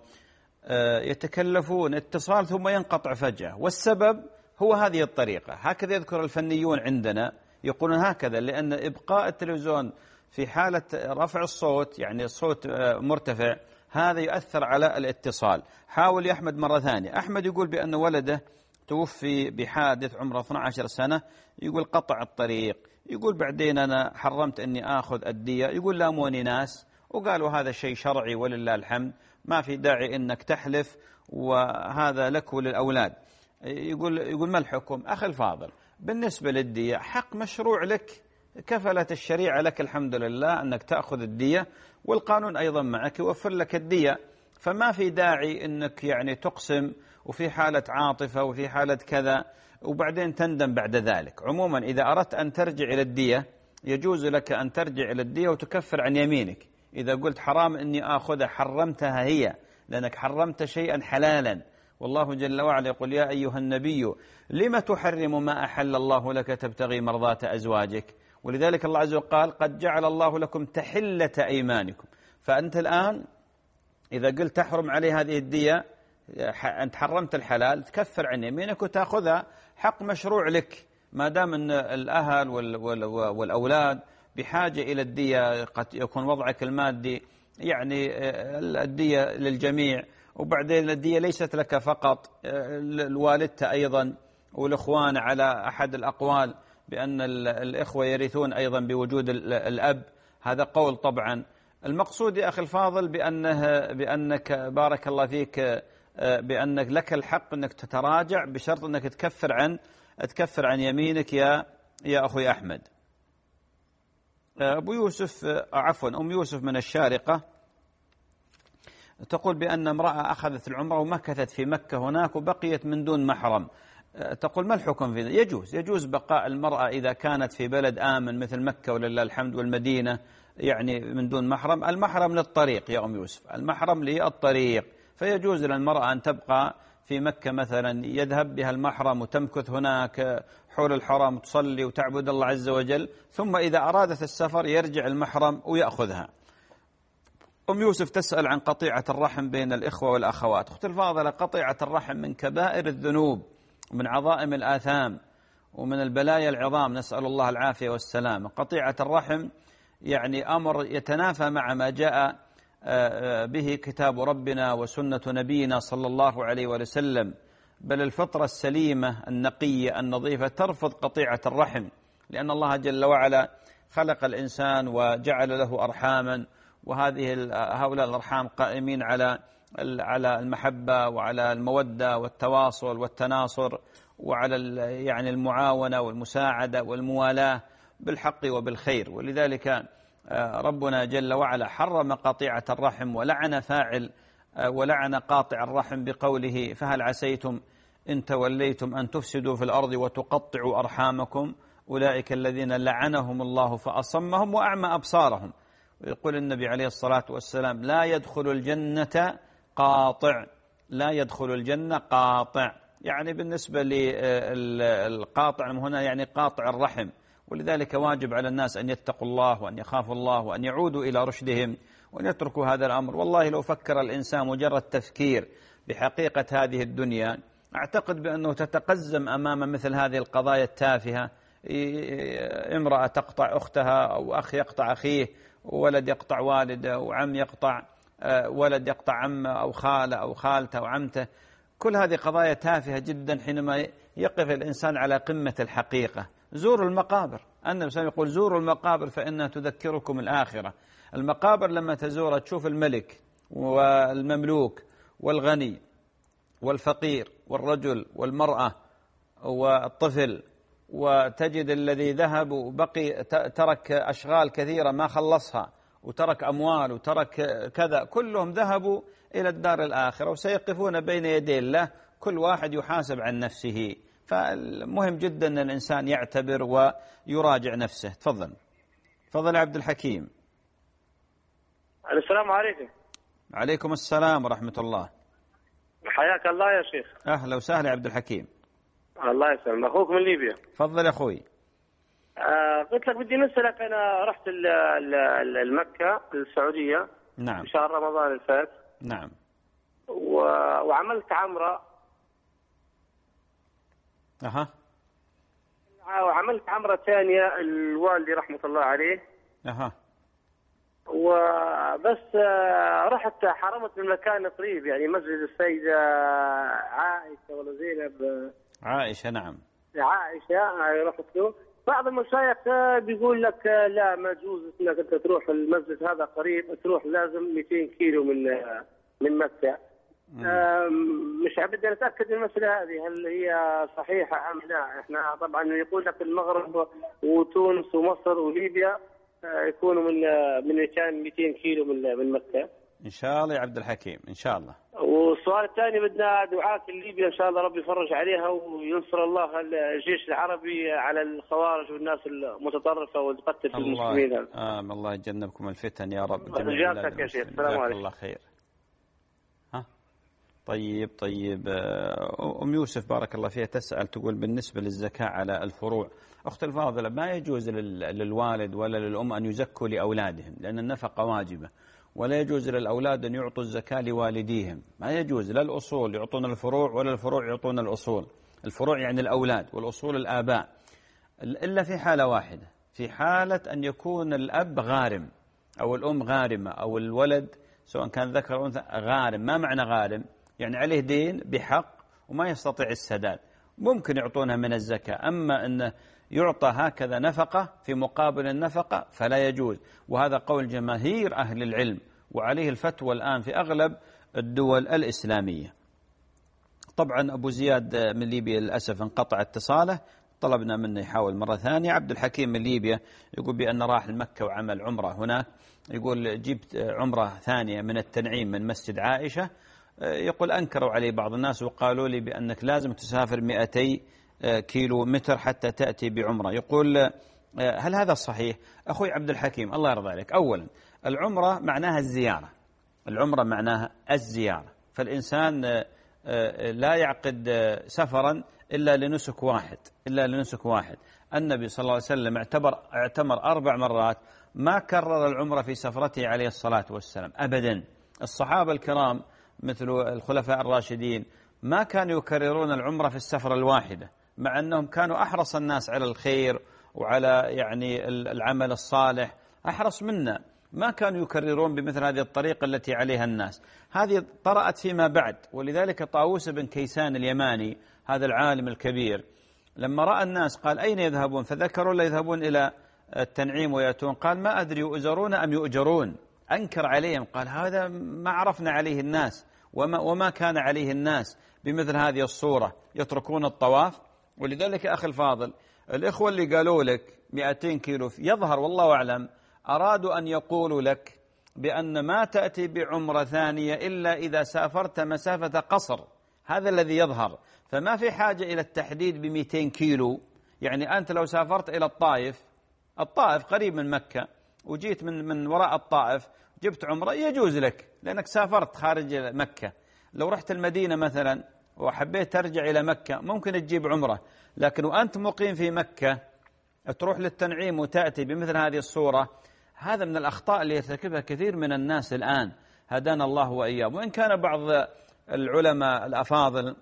يتكلفون اتصال ثم ينقطع فجأة، والسبب هو هذه الطريقة. هكذا يذكر الفنيون عندنا، يقولون هكذا، لأن إبقاء التلفزيون في حالة رفع الصوت، يعني الصوت مرتفع، هذا يؤثر على الاتصال. حاول يا أحمد مرة ثانية. أحمد يقول بأن ولده توفي بحادث عمره 12 سنة، يقول قطع الطريق، يقول بعدين أنا حرمت أني آخذ الدية، يقول لاموني ناس وقالوا هذا شيء شرعي ولله الحمد، ما في داعي أنك تحلف، وهذا لك وللأولاد. يقول ما الحكم؟ أخي الفاضل، بالنسبة للدية حق مشروع لك، كفلت الشريعة لك الحمد لله أنك تأخذ الدية، والقانون أيضا معك يوفر لك الدية، فما في داعي أنك يعني تقسم وفي حالة عاطفة وفي حالة كذا وبعدين تندم بعد ذلك. عموما إذا أردت أن ترجع إلى الدية يجوز لك أن ترجع إلى الدية وتكفر عن يمينك. إذا قلت حرام أني آخذها، حرمتها هي، لأنك حرمت شيئا حلالا، والله جل وعلا يقول يا أيها النبي لم تحرم ما أحل الله لك تبتغي مرضات أزواجك. ولذلك الله عز وجل قال قد جعل الله لكم تحلة أيمانكم. فأنت الآن إذا قلت تحرم عليه هذه الدية، أنت حرمت الحلال، تكفر عن يمينك وتأخذها، حق مشروع لك، ما دام أن الأهل والأولاد بحاجة إلى الدية، قد يكون وضعك المادي يعني الدية للجميع، وبعدين الدية ليست لك فقط، الوالدة أيضا والإخوان على أحد الأقوال بأن الإخوة يرثون أيضا بوجود الأب، هذا قول طبعا. المقصود يا أخي الفاضل بأنك بارك الله فيك بأنك لك الحق أنك تتراجع بشرط أنك تكفر عن يمينك يا أخوي أحمد. أم يوسف من الشارقة تقول بأن امرأة أخذت العمرة ومكثت في مكة هناك وبقيت من دون محرم، تقول ما الحكم في ذلك؟ يجوز بقاء المرأة إذا كانت في بلد آمن مثل مكة ولله الحمد والمدينة، يعني من دون محرم. المحرم للطريق يا أم يوسف، المحرم للطريق، فيجوز للمرأة أن تبقى في مكة مثلا، يذهب بها المحرم وتمكث هناك حول الحرم وتصلي وتعبد الله عز وجل، ثم إذا أرادت السفر يرجع المحرم ويأخذها. أم يوسف تسأل عن قطيعة الرحم بين الإخوة والأخوات. أختي الفاضلة، قطيعة الرحم من كبائر الذنوب ومن عظائم الآثام ومن البلايا العظام، نسأل الله العافية والسلامة. قطيعة الرحم يعني أمر يتنافى مع ما جاء به كتاب ربنا وسنة نبينا صلى الله عليه وسلم، بل الفطرة السليمة النقية النظيفة ترفض قطيعة الرحم، لأن الله جل وعلا خلق الإنسان وجعل له أرحاما، هؤلاء الأرحام قائمين على المحبة وعلى المودة والتواصل والتناصر وعلى يعني المعاونة والمساعدة والموالاة بالحق وبالخير. ولذلك ربنا جل وعلا حرم قطيعة الرحم ولعن قاطع الرحم بقوله فهل عسيتم إن توليتم أن تفسدوا في الأرض وتقطعوا أرحامكم أولئك الذين لعنهم الله فأصمهم وأعمى أبصارهم. ويقول النبي عليه الصلاة والسلام لا يدخل الجنة قاطع، لا يدخل الجنة قاطع، يعني بالنسبة للقاطع هنا يعني قاطع الرحم. ولذلك واجب على الناس أن يتقوا الله وأن يخافوا الله وأن يعودوا إلى رشدهم وأن يتركوا هذا الأمر. والله لو فكر الإنسان مجرد تفكير بحقيقة هذه الدنيا، أعتقد بأنه تتقزم أمام مثل هذه القضايا التافهة. امرأة تقطع أختها أو أخ يقطع أخيه، وولد يقطع والده، وعم يقطع ولد يقطع عمه أو خاله أو خالته أو عمته. كل هذه قضايا تافهة جدا حينما يقف الإنسان على قمة الحقيقة. زوروا المقابر، النبي صلى الله عليه وسلم يقول زوروا المقابر فإنها تذكركم الآخرة. المقابر لما تزورها تشوف الملك والمملوك والغني والفقير والرجل والمرأة والطفل، وتجد الذي ذهب وبقي ترك أشغال كثيرة ما خلصها، وترك أموال وترك كذا، كلهم ذهبوا إلى الدار الآخرة وسيقفون بين يدي الله، كل واحد يحاسب عن نفسه. فمهم جدا أن الإنسان يعتبر ويراجع نفسه. تفضل عبد الحكيم. السلام عليكم. عليكم السلام ورحمة الله. حياك الله يا شيخ. أهلا وسهلا عبد الحكيم. الله يسلم. أخوك من ليبيا. تفضل يا أخوي. قلت لك بدي نسألك، أنا رحت المكة السعودية نعم في شهر رمضان الفات. نعم. وعملت عمرة. وعملت عمرة ثانية الوالدي رحمة الله عليه. وبس رحت حرمت بالمكان قريب، يعني مسجد السيدة عائشة ولا زينب. عائشة. نعم عائشة رحت له. بعض المشايخ بيقول لك لا ما يجوز انك انت تروح المسجد هذا قريب، تروح لازم 200 كيلو من مكة. مش بدي اتاكد من المساله هذه هل هي صحيحه ام لا. احنا طبعا يقول لك المغرب وتونس ومصر وليبيا يكونوا من 200 كيلو من مكه. ان شاء الله يا عبد الحكيم ان شاء الله. والسؤال الثاني بدنا دعاء ليبيا ان شاء الله ربي يفرج عليها وينصر الله الجيش العربي على الخوارج والناس المتطرفه وتقتل في المسلمين. الله يجنبكم الفتن يا رب. جزاك يا شيخ. السلام عليكم. الله خير. طيب أم يوسف بارك الله فيها تسأل تقول بالنسبة للزكاة على الفروع. أخت الفاضلة ما يجوز للوالد ولا للأم أن يزكوا لأولادهم لأن النفقة واجبة، ولا يجوز للأولاد أن يعطوا الزكاة لوالديهم، ما يجوز لا الأصول يعطون الفروع ولا الفروع يعطون الأصول. الفروع يعني الأولاد والأصول الآباء، إلا في حالة واحدة، في حالة أن يكون الأب غارم أو الأم غارمة أو الولد سواء كان ذكر أو أنثى غارم. ما معنى غارم؟ يعني عليه دين بحق وما يستطيع السداد، ممكن يعطونها من الزكاة. أما أن يعطى هكذا نفقة في مقابل النفقة فلا يجوز، وهذا قول جماهير أهل العلم وعليه الفتوى الآن في أغلب الدول الإسلامية. طبعا أبو زياد من ليبيا للأسف انقطع اتصاله، طلبنا منه يحاول مرة ثانية. عبد الحكيم من ليبيا يقول بأن راح لمكة وعمل عمرة هناك، يقول جبت عمرة ثانية من التنعيم من مسجد عائشة. يقول أنكروا عليه بعض الناس وقالوا لي بأنك لازم تسافر 200 كيلو متر حتى تأتي بعمرة. يقول هل هذا صحيح؟ أخوي عبد الحكيم الله يرضى عليك، أولا العمرة معناها الزيارة، العمرة معناها الزيارة، فالإنسان لا يعقد سفرا إلا لنسك واحد. النبي صلى الله عليه وسلم اعتمر 4 مرات، ما كرر العمرة في سفرته عليه الصلاة والسلام أبدا. الصحابة الكرام مثل الخلفاء الراشدين ما كانوا يكررون العمرة في السفرة الواحدة، مع أنهم كانوا أحرص الناس على الخير وعلى يعني العمل الصالح، أحرص منا، ما كانوا يكررون بمثل هذه الطريقة التي عليها الناس. هذه طرأت فيما بعد، ولذلك طاووس بن كيسان اليماني هذا العالم الكبير لما رأى الناس قال أين يذهبون؟ فذكروا لا يذهبون إلى التنعيم ويأتون، قال ما أدري يؤجرون أم يؤجرون. أنكر عليهم، قال هذا ما عرفنا عليه الناس وما كان عليه الناس بمثل هذه الصورة، يتركون الطواف. ولذلك أخي الفاضل الإخوة اللي قالوا لك 200 كيلو يظهر والله أعلم أرادوا أن يقولوا لك بأن ما تأتي بعمرة ثانية إلا إذا سافرت مسافة قصر، هذا الذي يظهر، فما في حاجة إلى التحديد ب200 كيلو. يعني أنت لو سافرت إلى الطائف قريب من مكة وجيت من وراء الطائف جبت عمرة يجوز لك لأنك سافرت خارج مكة. لو رحت المدينة مثلا وحبيت ترجع إلى مكة ممكن تجيب عمرة، لكن وأنت مقيم في مكة تروح للتنعيم وتأتي بمثل هذه الصورة، هذا من الأخطاء اللي يرتكبها كثير من الناس الآن، هدانا الله وإياه. وإن كان بعض العلماء الأفاضل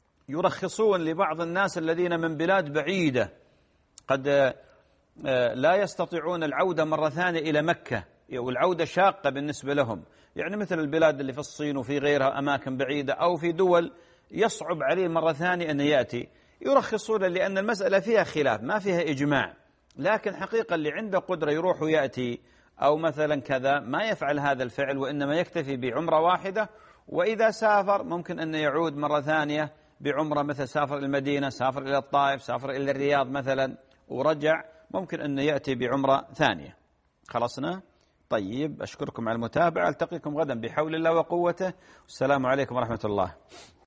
يرخصون لبعض الناس الذين من بلاد بعيدة قد لا يستطيعون العودة مرة ثانية إلى مكة، والعودة شاقة بالنسبة لهم، يعني مثل البلاد اللي في الصين وفي غيرها أماكن بعيدة أو في دول يصعب عليه مرة ثانية أن يأتي، يرخصون لأن المسألة فيها خلاف ما فيها إجماع، لكن حقيقة اللي عنده قدرة يروح ويأتي أو مثلا كذا ما يفعل هذا الفعل، وإنما يكتفي بعمرة واحدة، وإذا سافر ممكن أن يعود مرة ثانية بعمرة، مثل سافر إلى المدينة، سافر إلى الطائف، سافر إلى الرياض مثلا ورجع، ممكن أن يأتي بعمرة ثانية. خلصنا؟ طيب، أشكركم على المتابعة، ألتقيكم غدا بحول الله وقوته، والسلام عليكم ورحمة الله.